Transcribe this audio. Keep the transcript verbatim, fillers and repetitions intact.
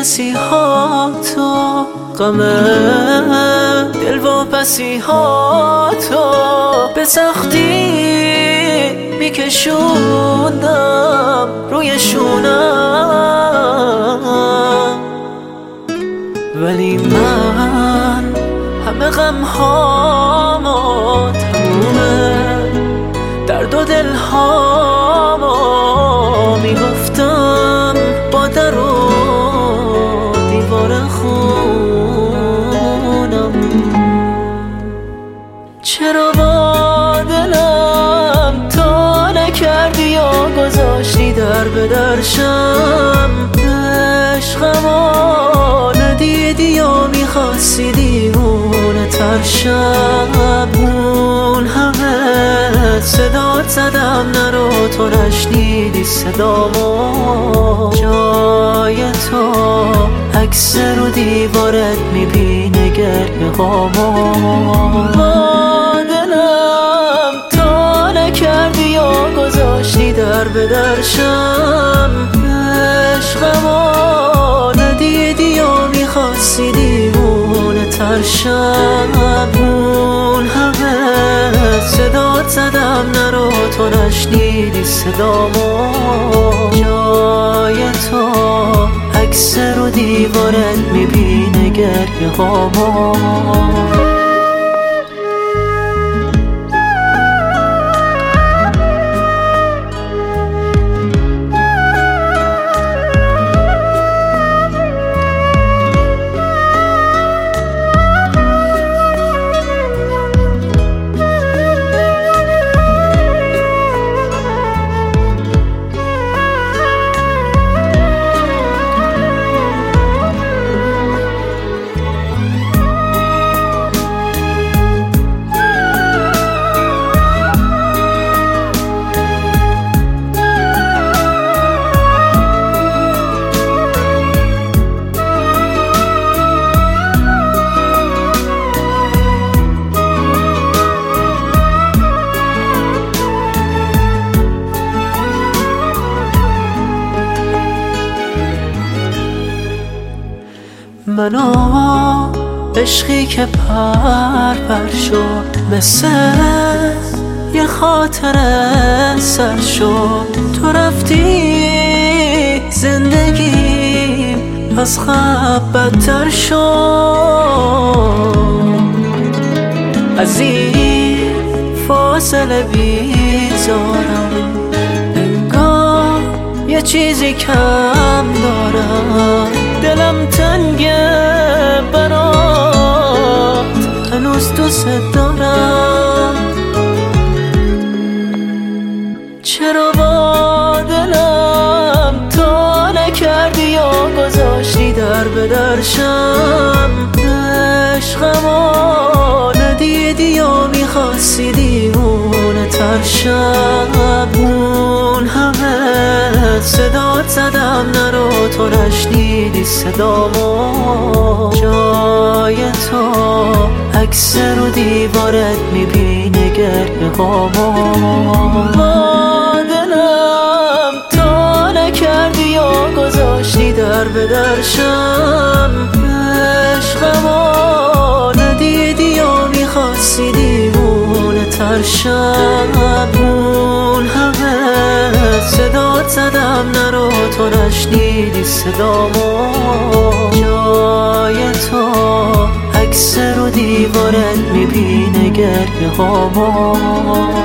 مسیحا تو، غم دل واپسی ها تو به سختی میکشوندم روی شونم، ولی من همه غم هامو تمومه، درد و دل هامو میگفتم با در و دیوار خونم. چرا با دلم تا نکردی یا گذاشتی در به درشم، عشقمو ندیدی یا میخواستی دیوونه ترشم. اون همه صدات زدم نرو تو نشنیدی صدامو، جای تو عکس رو دیوارت میبینه گریه هامو. با دلم تا نکردی یا گذاشتی در به درشم، عشقمو ندیدی یا میخواستی دیوونه ترشم. اون همه صدات زدم نرو تو نشنیدی صدامو، جای تو عکس رو دیوارت میبینه گریه هامو. منو عشقی که پر پر شد، مثل یه خاطره سر شد. تو رفتی زندگی از خواب بدتر شد، از این فاصله بیزارم، انگار یه چیزی کم دارم. دلم تنگه برات، هنوز دوست دارم. چرا با دلم تا نکردی یا گذاشتی در به درشم، عشقمو ندیدی یا میخواستی دیوونه ترشم. اون همه صدات زدم نرو تو نشنیدی صدامو، جای تو عکس رو دیوارت میبینه گریه هامو. با دلم تا نکردی یا گذاشتی در به درشم، عشقمو ندیدی یا میخواستی دیوونه ترشم. اون همه صدات زدم نرو تو نشنیدی صدامو، جای تو عکس رو دیوارت میبینه گریه هامو.